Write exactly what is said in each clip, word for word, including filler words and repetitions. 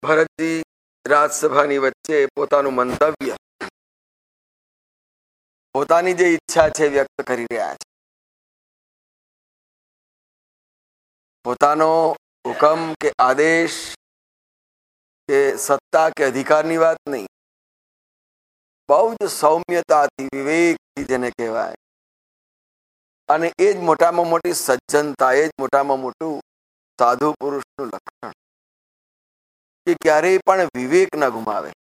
ભરતજી રાજસભાની વચ્ચે પોતાનું મંતવ્ય, પોતાની જે ઈચ્છા છે વ્યક્ત કરી રહ્યા છે. પોતાનો હુકમ કે આદેશ કે સત્તા કે અધિકારની વાત નહીં, બહુ જ સૌમ્યતાથી, વિવેકથી જેને કહેવાય, અને એ જ મોટામાં મોટી સજ્જનતા, એ જ મોટામાં મોટું સાધુ પુરુષનું લક્ષણ કે ક્યારેય પણ વિવેક ન ગુમાવે.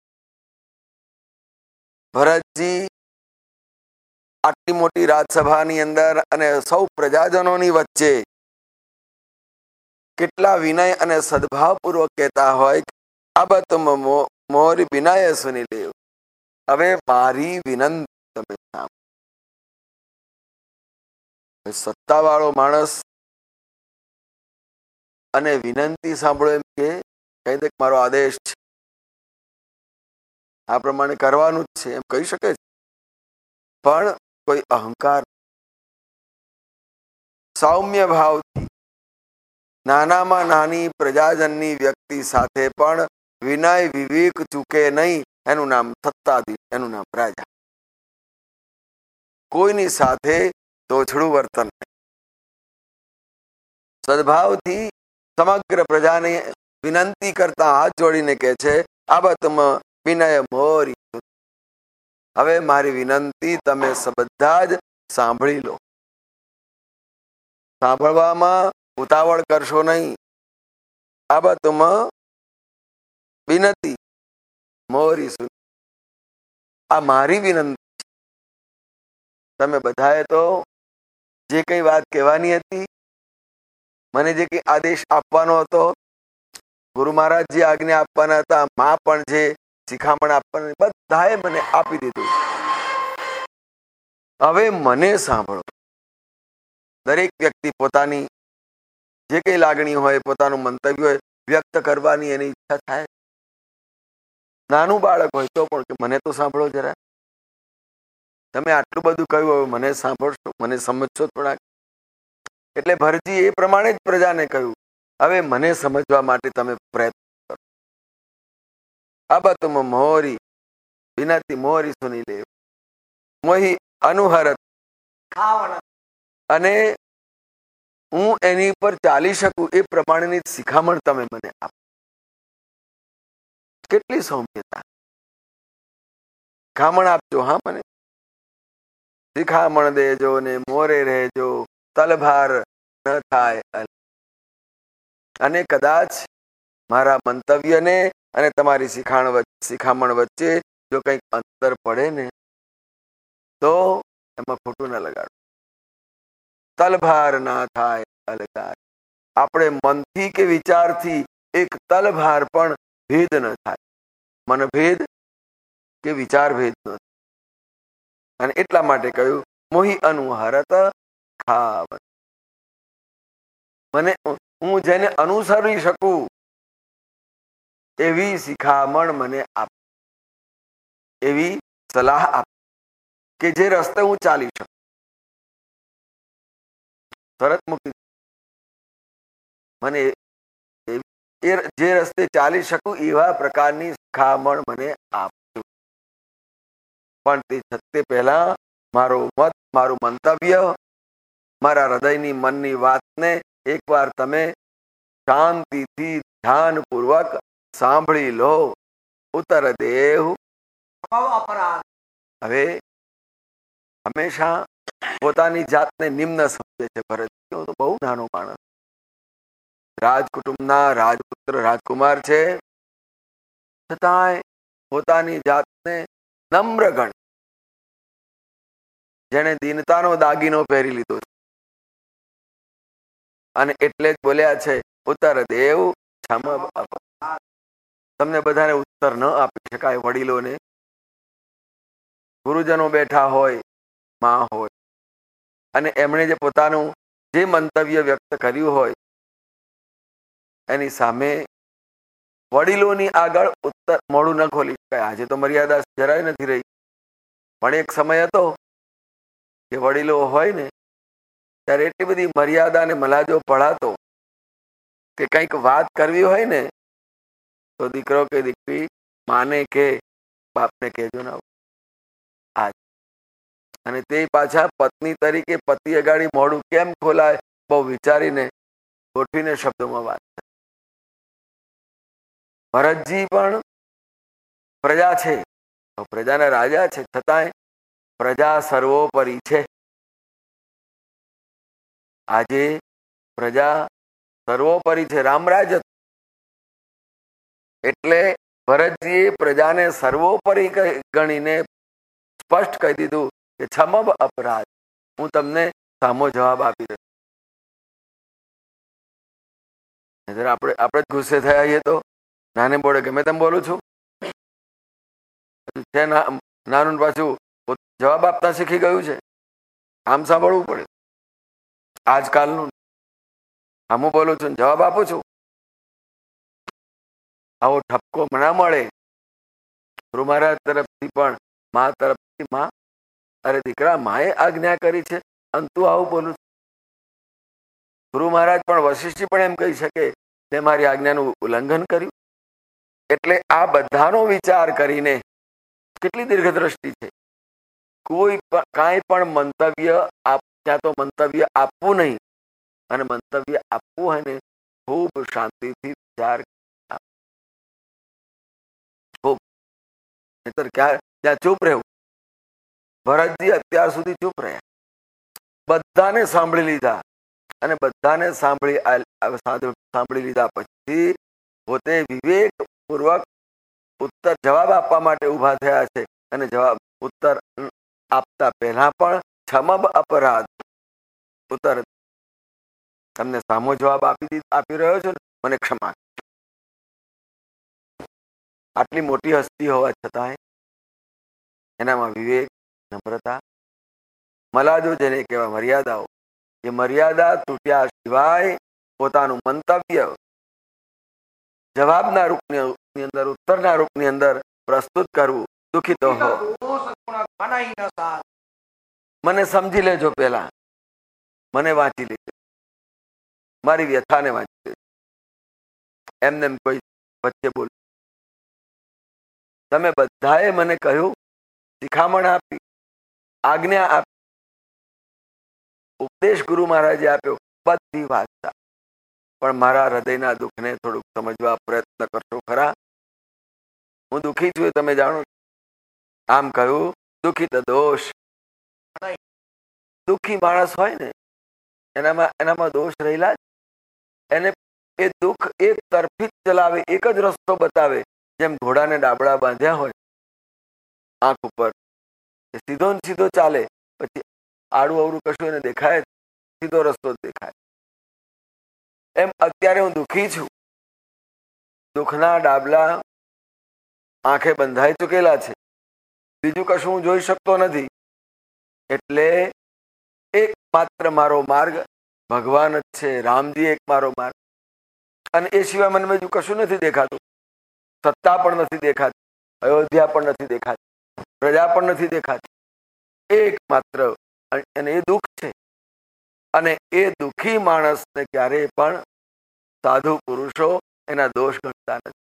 ભરતજી આટલી મોટી રાજસભાની અંદર અને સૌ પ્રજાજનોની વચ્ચે કેટલા વિનય અને સદભાવપૂર્વક કહેતા હોય, આ બત મોરી વિનય સુની લેવ, હવે મારી વિનંતી તમે સાંભળો. સત્તાવાળો માણસ અને વિનંતી સાંભળો એમ કે કહી દે મારો આદેશ છે, આ પ્રમાણે કરવાનું જ છે એમ કહી શકે છે, પણ કોઈ અહંકાર, સૌમ્ય ભાવથી નાનામાં નાની પ્રજાજનની વ્યક્તિ સાથે પણ વિનય વિવેક ચૂકે નહીં. એનું નામ સત્તાધીશ, એનું નામ રાજા. કોઈની સાથે તોછડું વર્તન નહીં. સદભાવથી સમગ્ર પ્રજાને વિનંતી કરતા હાથ જોડીને કહે છે, આ બતમાં વિનય મોરી, હવે મારી વિનંતી તમે બધા જ સાંભળી લો. સાંભળવામાં ઉતાવળ કરશો નહીં. આ બતમાં વિનંતી મોરી સુન, આ મારી વિનંતી. તમે બધાએ તો જે કઈ વાત કહેવાની હતી, મને જે કઈ આદેશ આપવાનો હતો, ગુરુ મહારાજ જે આજ્ઞા આપવાના હતા, માં પણ જે શિખામણ આપવાના, બધાએ મને આપી દીધું. હવે મને સાંભળો. દરેક વ્યક્તિ પોતાની જે કઈ લાગણી હોય, પોતાનું મંતવ્ય હોય, વ્યક્ત કરવાની એની ઈચ્છા થાય. નાનું બાળક હોય તો પણ કે મને તો સાંભળો જરા, તમે આટલું બધું કહ્યું, હવે મને સાંભળશો, મને સમજશો થોડાક. એટલે ભરતજી એ પ્રમાણે જ પ્રજાને કહ્યું, હવે મને સમજવા માટે તમે પ્રયત્ન કરો. આ બતમાં મોરી વિનતી મોરી સુની લેવ, મોહી અનુહરત, અને હું એની પર ચાલી શકું એ પ્રમાણેની શિખામણ તમે મને આપો. કેટલી સૌમ્યતા. શિખામણ આપજો, હા મને શિખામણ દેજો ને મોરે રહેજો, તલભાર ન થાય. અને કદાચ મારા મંતવ્યને અને તમારી શિખાણ શિખામણ વચ્ચે જો કંઈક અંતર પડે ને તો એમાં ખોટું ના લગાડો. તલભાર ના થાય અલગાર. આપણે મનથી કે વિચારથી એક તલભાર પણ ભેદ ન થાય. મનભેદ કે વિચાર ભેદ ન થાય. અને એટલા માટે કહ્યું મોહી અનુહરત ખાવ, મને હું જેને અનુસરી શકું એવી શિખામણ મને આપ, એવી સલાહ આપ કે જે રસ્તે હું ચાલી શકું. તરત મૂકી મને જે રસ્તે ચાલી શકું એવા પ્રકારની શિખામણ મને આપજો. પણ તે છતે પહેલા મારો મત, મારું મંતવ્ય, મારા હૃદયની મનની વાતને એકવાર તમે શાંતિથી ધ્યાનપૂર્વક સાંભળી લો. ઉત્તર દેવ. હવે હંમેશા પોતાની જાતને નિમ્ન સમજે છે ભરત. તો બહુ નાનો માણસ, રાજકુટુંબના રાજપુત્ર રાજકુમાર છે, છતાંય પોતાની જાતને નમ્ર ગણ, જેને દીનતાનો દાગીનો પહેરી લીધો છે. અને એટલે જ બોલ્યા છે ઉત્તર દેવ છમ. તમને બધાને ઉત્તર ન આપી શકાય. વડીલોને, ગુરુજનો બેઠા હોય, માં હોય, અને એમણે જે પોતાનું જે મંતવ્ય વ્યક્ત કર્યું હોય એની સામે વડીલોની આગળ ઉત્તર મોડું ન ખોલી શકાય. આજે તો મર્યાદા જરાય નથી રહી, પણ એક સમય હતો કે વડીલો હોય ને ત્યારે એટલી બધી મર્યાદા અને મલાજો પડાતો કે કંઈક વાત કરવી હોય ને તો દીકરો કે દીકરી માને કે બાપને કહેજો ના. આ અને તે પાછા પત્ની તરીકે પતિ અગાડી મોઢું કેમ ખોલાય બહુ વિચારીને ગોઠવીને શબ્દોમાં વાત કરે. ભરતજી પણ પ્રજા છે, પ્રજાના રાજા છે, છતાંય પ્રજા સર્વોપરી છે. આજે પ્રજા સર્વોપરી છે. રામરાજ એટલે ભરતજીએ પ્રજાને સર્વોપરી ગણીને સ્પષ્ટ કહી દીધું કે છમબ અપરાધ, હું તમને સામો જવાબ આપી દઉં. આપણે આપણે જ ગુસ્સે થયા છીએ તો નાને બોલે ગમે તેમ બોલું છું છે, નાનું પાછું જવાબ આપતા શીખી ગયું છે. આમ સાંભળવું પડે. આજકાલનું આમ હું બોલું છું, જવાબ આપું છું, આવો ઠપકો ના મળે. ગુરુ મહારાજ તરફથી પણ મા તરફથી મા, અરે દીકરા માએ આજ્ઞા કરી છે અને તું આવું બોલું છું. ગુરુ મહારાજ પણ વશિષ્ઠ પણ એમ કહી શકે તે મારી આજ્ઞાનું ઉલ્લંઘન કર્યું. એટલે આ બધાનો વિચાર કરીને કેટલી દીર્ઘદ્રષ્ટિ છે. કોઈ પણ કાંઈ પણ મંતવ્ય આપ ત્યાં તો મંતવ્ય આપવું નહીં, અને મંતવ્ય આપવું હોય ને ખૂબ શાંતિથી વિચાર ખૂબ, નહીતર ક્યાં ત્યાં ચૂપ રહેવું. ભરતજી અત્યાર સુધી ચૂપ રહ્યા, બધાને સાંભળી લીધા, અને બધાને સાંભળી સાંભળી લીધા પછી પોતે વિવેક પૂર્વક ઉત્તર જવાબ આપવા માટે ઉભા થયા છે. અને જવાબ ઉત્તર આપતા પહેલા પણ છમબ અપરાધ, ઉત્તર તમને સામો જવાબ આપી આપી રહ્યો છો, મને ક્ષમા. આટલી મોટી હસ્તી હોવા છતાંય એનામાં વિવેક, નમ્રતા, મલાજો જેને કહેવાય મર્યાદાઓ, એ મર્યાદા તૂટ્યા સિવાય પોતાનું મંતવ્ય જવાબના રૂપની અંદર, ઉત્તરના રૂપની અંદર પ્રસ્તુત કરવું. દુઃખી તો હો, મને સમજી લેજો, પેલા મને વાંચી લેજો, મારી વ્યથાને વાંચી લેજો. એમને કોઈ વચ્ચે બોલ. તમે બધાએ મને કહ્યું, શિખામણ આપી, આજ્ઞા આપી, ઉપદેશ ગુરુ મહારાજે આપ્યો, બધી વાત, પણ મારા હૃદયના દુઃખને થોડુંક સમજવા પ્રયત્ન કરશો ખરા? હું દુઃખી છું એ તમે જાણો. આમ કહ્યું, દુઃખી તો દોષ. દુઃખી માણસ હોય ને એનામાં એનામાં દોષ રહેલા જ. એને એ દુઃખ એક તરફી જ ચલાવે, એક જ રસ્તો બતાવે. જેમ ઘોડાને ડાબડા બાંધ્યા હોય આંખ ઉપર, એ સીધો ને સીધો ચાલે, પછી આડું અવડું કશું એને દેખાય, સીધો રસ્તો જ દેખાય. એમ અત્યારે હું દુઃખી છું, દુઃખના ડાબલા આંખે બંધાઈ ચૂકેલા છે, બીજું કશું હું જોઈ શકતો નથી. એટલે એક માત્ર મારો માર્ગ ભગવાન જ છે, રામજી એક મારો માર્ગ, અને એ સિવાય મને બીજું કશું નથી દેખાતું. સત્તા પણ નથી દેખાતી, અયોધ્યા પણ નથી દેખાતી, પ્રજા પણ નથી દેખાતી. એક માત્ર, અને એ દુઃખ છે. અને એ દુઃખી માણસને ક્યારેય પણ સાધુ પુરુષો એના દોષ ગણતા નથી.